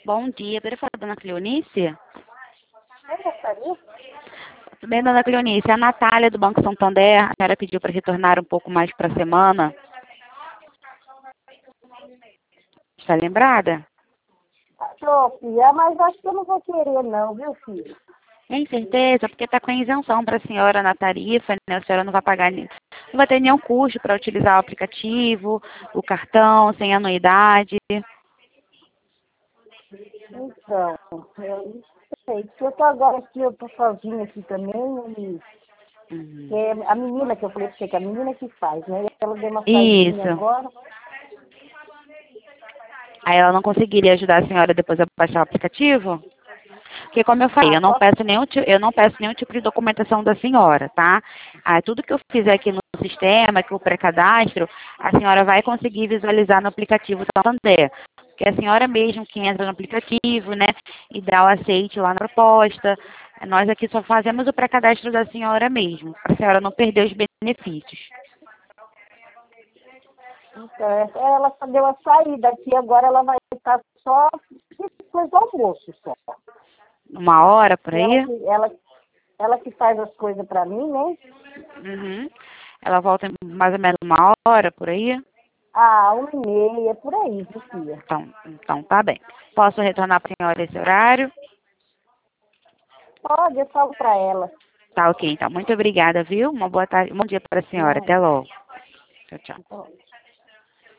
Bom dia, para falar da dona Cleonice? Eu gostaria? Tudo bem, dona Cleonice? É a Natália do Banco Santander. A senhora pediu para retornar um pouco mais para a semana. Está lembrada? Tô, filha, mas acho que eu não vou querer não, viu, filho? Tem certeza? Porque está com isenção para a senhora na tarifa, né? A senhora não vai pagar, não vai ter nenhum custo para utilizar o aplicativo, o cartão, sem anuidade. Então, eu não sei, porque eu tô agora aqui, eu tô sozinha aqui também, e Uhum. é a menina que eu falei pra você, que é a menina que faz, né? Ela deu uma saidinha Isso. agora. Aí ela não conseguiria ajudar a senhora depois a baixar o aplicativo? Porque, como eu falei, Ah, posso? eu não peço nenhum tipo de documentação da senhora, tá? Ah, tudo que eu fizer aqui no sistema, que o pré-cadastro, a senhora vai conseguir visualizar no aplicativo Santander. Porque a senhora mesmo que entra no aplicativo, né, e dá o aceite lá na proposta. Nós aqui só fazemos o pré-cadastro da senhora mesmo, para a senhora não perder os benefícios. Então, ela só deu a saída aqui, agora ela vai estar só depois do almoço, só. Uma hora por Ela aí? que, ela, ela que faz as coisas pra mim, né? Uhum. Ela volta em mais ou menos uma hora por aí? Ah, 1h30, por aí, viu, filha? Então tá bem. Posso retornar para a senhora esse horário? Pode, eu falo pra ela. Tá ok, então. Muito obrigada, viu? Uma boa tarde, um bom dia para a senhora. Não, Até logo. Tchau, tchau. então,